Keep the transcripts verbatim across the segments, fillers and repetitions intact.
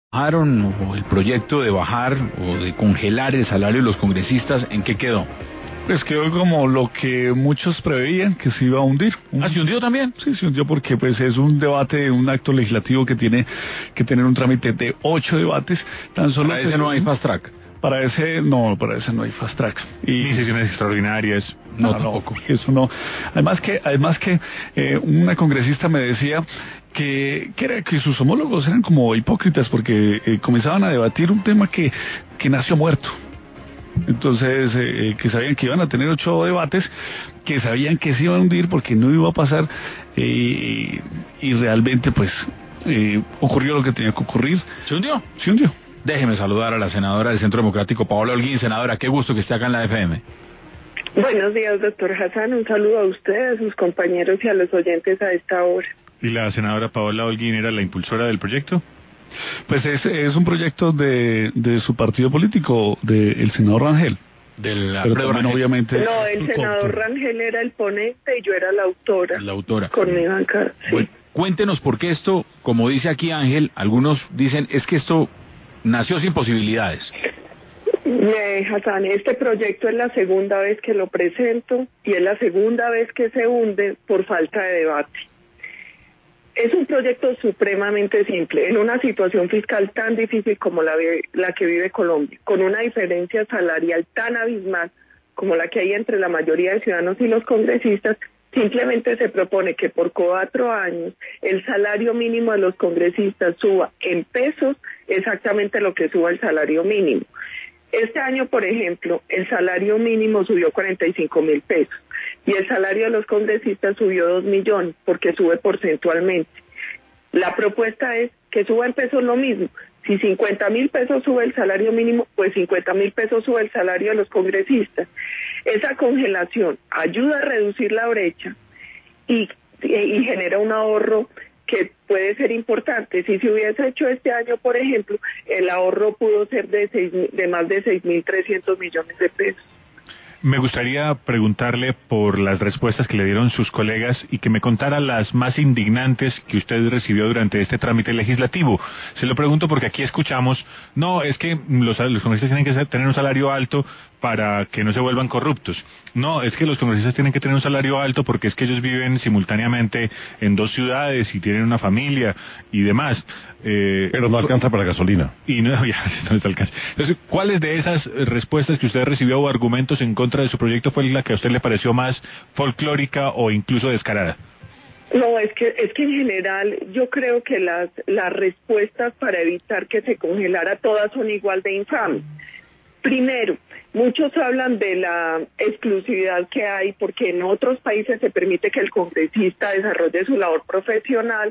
bajaron o el proyecto de bajar o de congelar el salario de los congresistas, ¿en qué quedó? Pues quedó como lo que muchos preveían, que se iba a hundir. ¿Ah, se hundió también? Sí, se hundió porque pues es un debate, un acto legislativo que tiene que tener un trámite de ocho debates. Tan solo para ese no hay fast track. Para ese no, para ese no hay fast track. Y ni sesiones extraordinarias. No, no, tampoco. No, eso no. Además que, además que eh, una congresista me decía que, que era que sus homólogos eran como hipócritas porque eh, comenzaban a debatir un tema que, que nació muerto. Entonces, eh, que sabían que iban a tener ocho debates, que sabían que se iban a hundir porque no iba a pasar, eh, y realmente, pues, eh, ocurrió lo que tenía que ocurrir. ¿Se hundió? Se hundió. Déjeme saludar a la senadora del Centro Democrático, Paola Holguín. Senadora, qué gusto que esté acá en la F M. Buenos días, doctor Hassan. Un saludo a usted, a sus compañeros y a los oyentes a esta hora. ¿Y la senadora Paola Holguín era la impulsora del proyecto? Pues es, es un proyecto de, de su partido político, del senador Rangel. Del Pero también, obviamente... No, el senador Rangel era el ponente y yo era la autora. La autora. Con mi banca, sí. Bueno, cuéntenos por qué esto, como dice aquí Ángel, algunos dicen, es que esto nació sin posibilidades. Eh, Hassan, este proyecto es la segunda vez que lo presento y es la segunda vez que se hunde por falta de debate. Es un proyecto supremamente simple, en una situación fiscal tan difícil como la, la que vive Colombia, con una diferencia salarial tan abismal como la que hay entre la mayoría de ciudadanos y los congresistas. Simplemente se propone que por cuatro años el salario mínimo de los congresistas suba en pesos exactamente lo que suba el salario mínimo. Este año, por ejemplo, el salario mínimo subió cuarenta y cinco mil pesos y el salario de los congresistas subió dos millones porque sube porcentualmente. La propuesta es que suba en pesos lo mismo. Si cincuenta mil pesos sube el salario mínimo, pues cincuenta mil pesos sube el salario de los congresistas. Esa congelación ayuda a reducir la brecha y, y, y genera un ahorro que puede ser importante. Si se hubiese hecho este año, por ejemplo, el ahorro pudo ser de, seis, de más de seis mil trescientos millones de pesos. Me gustaría preguntarle por las respuestas que le dieron sus colegas y que me contara las más indignantes que usted recibió durante este trámite legislativo. Se lo pregunto porque aquí escuchamos, no, es que los, los congresistas tienen que tener un salario alto para que no se vuelvan corruptos. No, es que los congresistas tienen que tener un salario alto porque es que ellos viven simultáneamente en dos ciudades y tienen una familia y demás. Eh, Pero no alcanza para gasolina. Y no, ya, no te alcanza. Entonces, ¿cuáles de esas respuestas que usted recibió o argumentos en contra de su proyecto fue la que a usted le pareció más folclórica o incluso descarada? No, es que es que en general yo creo que las, las respuestas para evitar que se congelara todas son igual de infames. Primero, muchos hablan de la exclusividad que hay porque en otros países se permite que el congresista desarrolle su labor profesional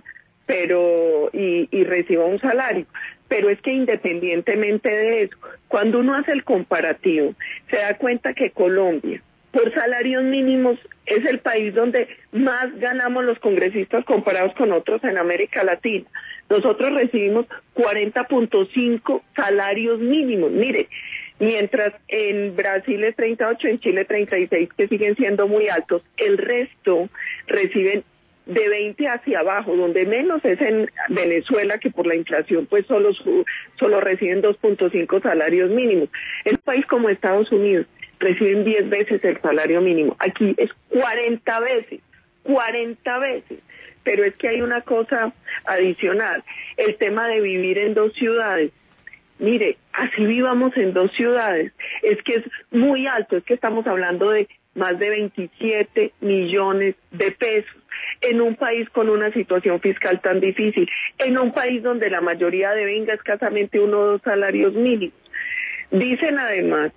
pero y, y reciba un salario. Pero es que independientemente de eso, cuando uno hace el comparativo, se da cuenta que Colombia, por salarios mínimos, es el país donde más ganamos los congresistas comparados con otros en América Latina. Nosotros recibimos cuarenta punto cinco salarios mínimos. Mire, mientras en Brasil es treinta y ocho, en Chile treinta y seis, que siguen siendo muy altos, el resto reciben de veinte hacia abajo, donde menos es en Venezuela, que por la inflación pues solo, solo reciben dos punto cinco salarios mínimos. En un país como Estados Unidos reciben diez veces el salario mínimo, aquí es cuarenta veces, cuarenta veces. Pero es que hay una cosa adicional, el tema de vivir en dos ciudades. Mire, así vivamos en dos ciudades, es que es muy alto, es que estamos hablando de más de veintisiete millones de pesos, en un país con una situación fiscal tan difícil, en un país donde la mayoría devenga escasamente uno o dos salarios mínimos. Dicen además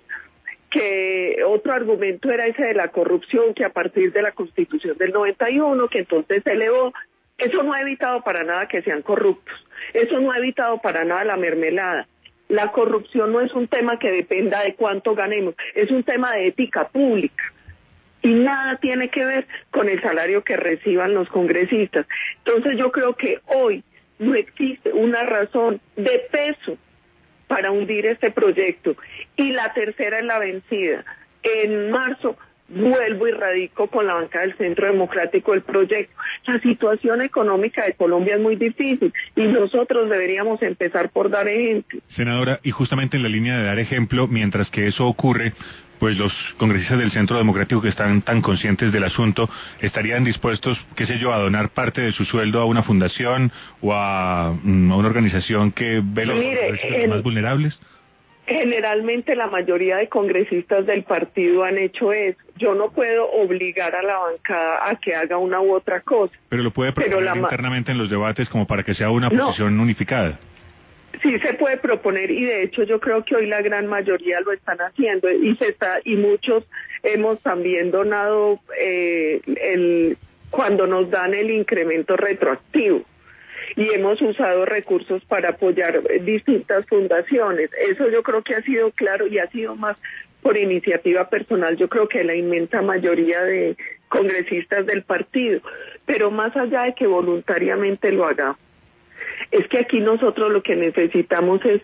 que otro argumento era ese de la corrupción, que a partir de la Constitución del noventa y uno, que entonces se elevó. Eso no ha evitado para nada que sean corruptos, eso no ha evitado para nada la mermelada. La corrupción no es un tema que dependa de cuánto ganemos, es un tema de ética pública. Y nada tiene que ver con el salario que reciban los congresistas. Entonces yo creo que hoy no existe una razón de peso para hundir este proyecto. Y la tercera es la vencida. En marzo vuelvo y radico con la banca del Centro Democrático el proyecto. La situación económica de Colombia es muy difícil y nosotros deberíamos empezar por dar ejemplo. Senadora, y justamente en la línea de dar ejemplo, mientras que eso ocurre, pues los congresistas del Centro Democrático que están tan conscientes del asunto estarían dispuestos, qué sé yo, a donar parte de su sueldo a una fundación o a, a una organización que ve los Mire, más vulnerables. Generalmente la mayoría de congresistas del partido han hecho eso. Yo no puedo obligar a la bancada a que haga una u otra cosa. Pero lo puede proponer la... internamente en los debates como para que sea una posición no. unificada. Sí se puede proponer y de hecho yo creo que hoy la gran mayoría lo están haciendo y se está y muchos hemos también donado eh, el cuando nos dan el incremento retroactivo. Y hemos usado recursos para apoyar distintas fundaciones. Eso yo creo que ha sido claro y ha sido más por iniciativa personal, yo creo que la inmensa mayoría de congresistas del partido, pero más allá de que voluntariamente lo hagamos, es que aquí nosotros lo que necesitamos es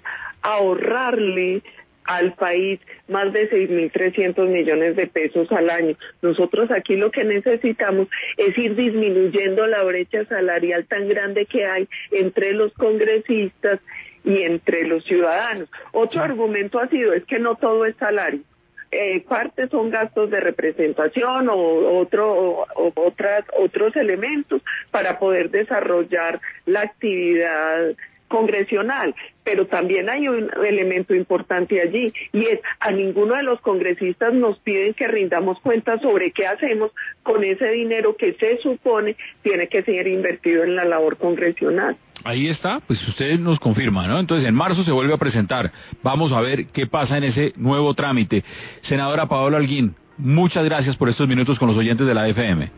ahorrarle al país más de seis mil trescientos millones de pesos al año. Nosotros aquí lo que necesitamos es ir disminuyendo la brecha salarial tan grande que hay entre los congresistas y entre los ciudadanos. Otro argumento ha sido es que no todo es salario. Eh, parte son gastos de representación o otro o, o otras otros elementos para poder desarrollar la actividad congresional, pero también hay un elemento importante allí y es a ninguno de los congresistas nos piden que rindamos cuentas sobre qué hacemos con ese dinero que se supone tiene que ser invertido en la labor congresional. Ahí está, pues usted nos confirma, ¿no? Entonces en marzo se vuelve a presentar. Vamos a ver qué pasa en ese nuevo trámite. Senadora Paola Holguín, muchas gracias por estos minutos con los oyentes de la F M.